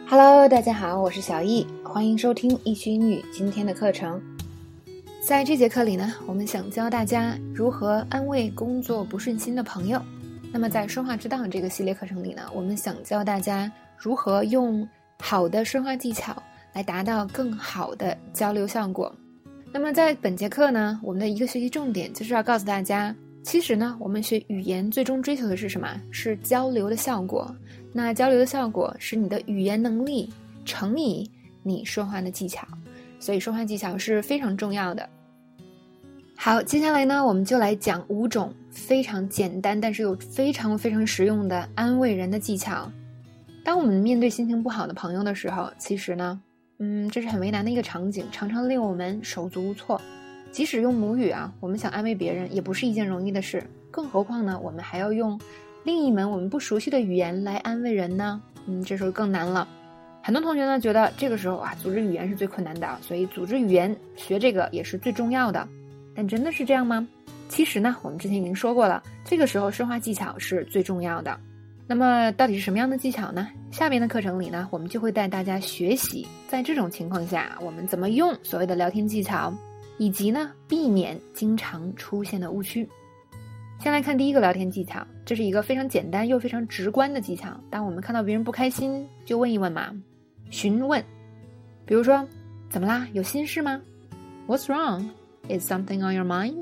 Hello， 大家好，我是小易，欢迎收听易趣英语今天的课程。在这节课里呢，我们想教大家如何安慰工作不顺心的朋友。那么在说话之道这个系列课程里呢，我们想教大家如何用好的说话技巧来达到更好的交流效果。那么在本节课呢，我们的一个学习重点就是要告诉大家，其实呢，我们学语言最终追求的是什么？是交流的效果。那交流的效果是你的语言能力乘以你说话的技巧，所以说话技巧是非常重要的。好，接下来呢，我们就来讲5种非常简单但是又非常非常实用的安慰人的技巧。当我们面对心情不好的朋友的时候，其实呢，这是很为难的一个场景，常常令我们手足无措。即使用母语我们想安慰别人也不是一件容易的事，更何况呢，我们还要用另一门我们不熟悉的语言来安慰人呢，这时候更难了。很多同学呢觉得这个时候组织语言是最困难的，所以组织语言学这个也是最重要的。但真的是这样吗？其实呢，我们之前已经说过了，这个时候说话技巧是最重要的。那么到底是什么样的技巧呢？下边的课程里呢，我们就会带大家学习在这种情况下我们怎么用所谓的聊天技巧，以及呢避免经常出现的误区。先来看第一个聊天技巧，这是一个非常简单又非常直观的技巧。当我们看到别人不开心，就问一问嘛，询问。比如说，怎么啦？有心事吗？ What's wrong? Is something on your mind?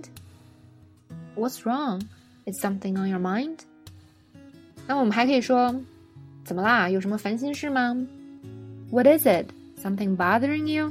What's wrong? Is something on your mind? 那我们还可以说，怎么啦？有什么烦心事吗？ What is it? Something bothering you?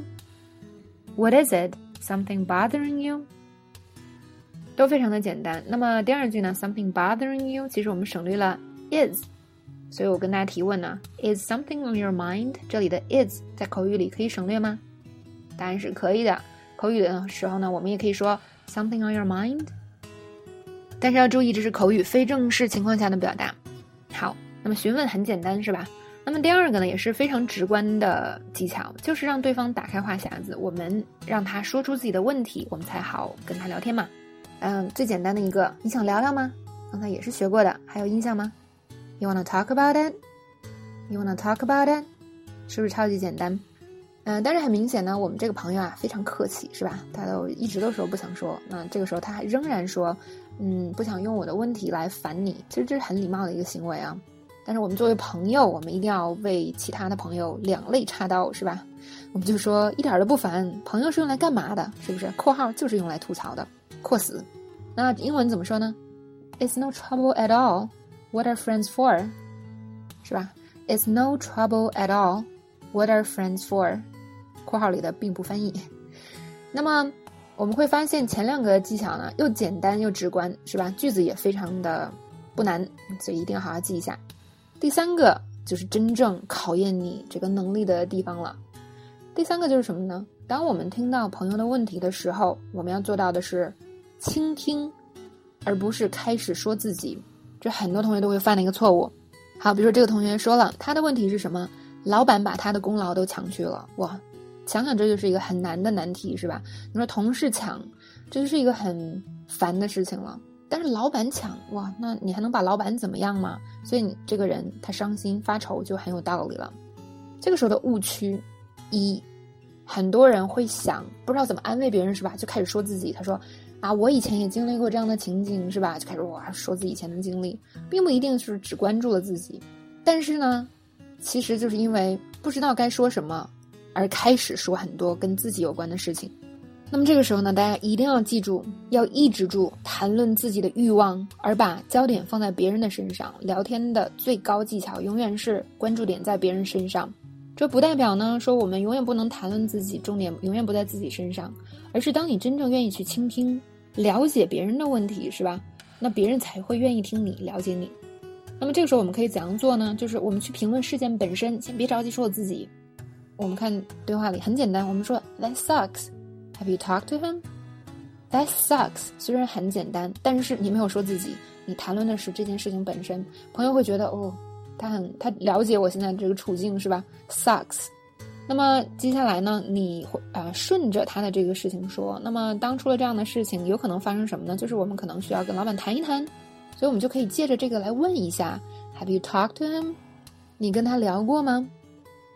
What is it? Something bothering you? 都非常的简单。那么第二句呢 something bothering you 其实我们省略了 is， 所以我跟大家提问呢 is something on your mind， 这里的 is 在口语里可以省略吗？答案是可以的。口语的时候呢，我们也可以说 something on your mind， 但是要注意这是口语非正式情况下的表达。好，那么询问很简单是吧？那么第二个呢，也是非常直观的技巧，就是让对方打开话匣子，我们让他说出自己的问题，我们才好跟他聊天嘛。最简单的一个，你想聊聊吗？刚才也是学过的，还有印象吗？ You wanna talk about it? You wanna talk about it? 是不是超级简单？但是很明显呢，我们这个朋友非常客气是吧？他一直都说不想说，那这个时候他还仍然说不想用我的问题来烦你，其实这是很礼貌的一个行为啊。但是我们作为朋友，我们一定要为其他的朋友两肋插刀是吧？我们就说一点都不烦，朋友是用来干嘛的？是不是？括号就是用来吐槽的，括死。那英文怎么说呢？ It's no trouble at all. What are friends for? 是吧？ It's no trouble at all. What are friends for? 括号里的并不翻译。那么我们会发现前两个技巧呢，又简单又直观是吧？句子也非常的不难，所以一定要好好记一下。第三个就是真正考验你这个能力的地方了。第三个就是什么呢？当我们听到朋友的问题的时候，我们要做到的是倾听，而不是开始说自己。这很多同学都会犯的一个错误。好，比如说这个同学说了他的问题是什么？老板把他的功劳都抢去了。哇，想想这就是一个很难的难题是吧？你说同事抢，这就是一个很烦的事情了。但是老板抢，哇，那你还能把老板怎么样吗？所以你这个人他伤心发愁就很有道理了。这个时候的误区一，很多人会想不知道怎么安慰别人是吧？就开始说自己，他说我以前也经历过这样的情景是吧？就开始说自己以前的经历，并不一定是只关注了自己，但是呢，其实就是因为不知道该说什么而开始说很多跟自己有关的事情。那么这个时候呢，大家一定要记住，要抑制住谈论自己的欲望，而把焦点放在别人的身上。聊天的最高技巧永远是关注点在别人身上。这不代表呢说我们永远不能谈论自己，重点永远不在自己身上，而是当你真正愿意去倾听了解别人的问题是吧，那别人才会愿意听你了解你。那么这个时候我们可以怎样做呢？就是我们去评论事件本身，先别着急说我自己。我们看对话里很简单，我们说 That sucks. Have you talked to him? That sucks. 虽然很简单，但是你没有说自己，你谈论的是这件事情本身。朋友会觉得他了解我现在这个处境是吧？ Sucks. 那么接下来呢，你会顺着他的这个事情说。那么当出了这样的事情，有可能发生什么呢？就是我们可能需要跟老板谈一谈，所以我们就可以借着这个来问一下 Have you talked to him? 你跟他聊过吗？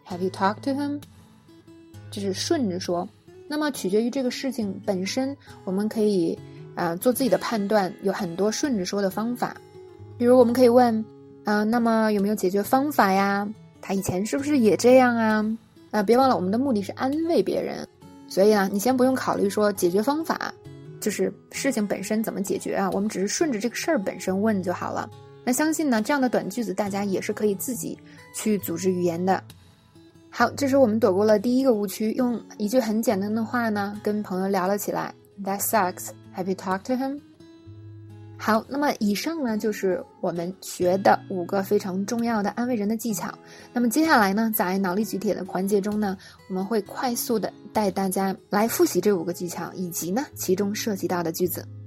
Have you talked to him? 这是顺着说。那么取决于这个事情本身，我们可以做自己的判断，有很多顺着说的方法。比如我们可以问那么有没有解决方法呀？他以前是不是也这样啊？别忘了我们的目的是安慰别人，所以你先不用考虑说解决方法，就是事情本身怎么解决我们只是顺着这个事儿本身问就好了。那相信呢，这样的短句子大家也是可以自己去组织语言的。好，这是我们躲过了第一个误区，用一句很简单的话呢跟朋友聊了起来。 That sucks. Have you talked to him? 好，那么以上呢就是我们学的5个非常重要的安慰人的技巧。那么接下来呢，在脑力举铁的环节中呢，我们会快速的带大家来复习这5个技巧，以及呢其中涉及到的句子。